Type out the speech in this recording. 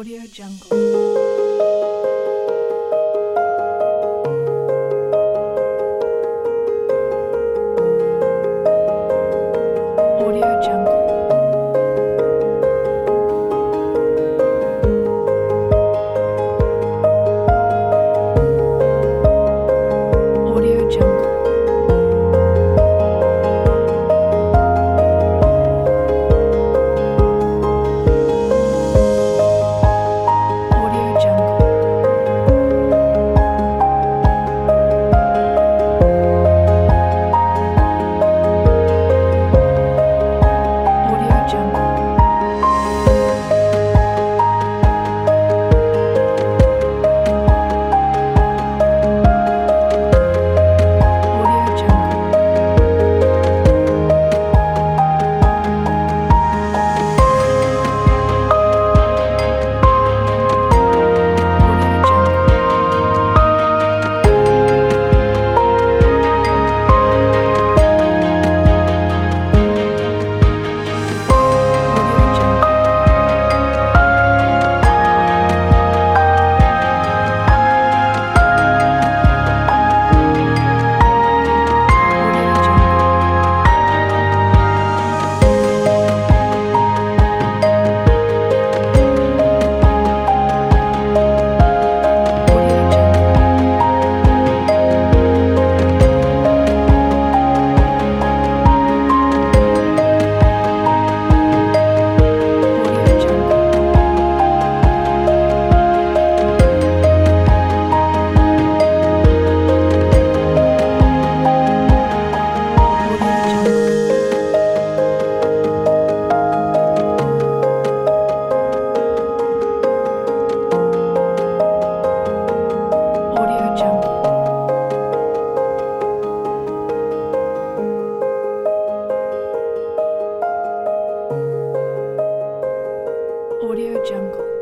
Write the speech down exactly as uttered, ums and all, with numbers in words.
Audio Jungle. Audio Jungle. Audio Jungle. Audio Jungle. Audio Jungle. Audio Jungle. Audio Jungle. Audio Jungle. Audio Jungle. Audio Jungle. Audio Jungle. Audio Jungle. Audio Jungle. Audio Jungle.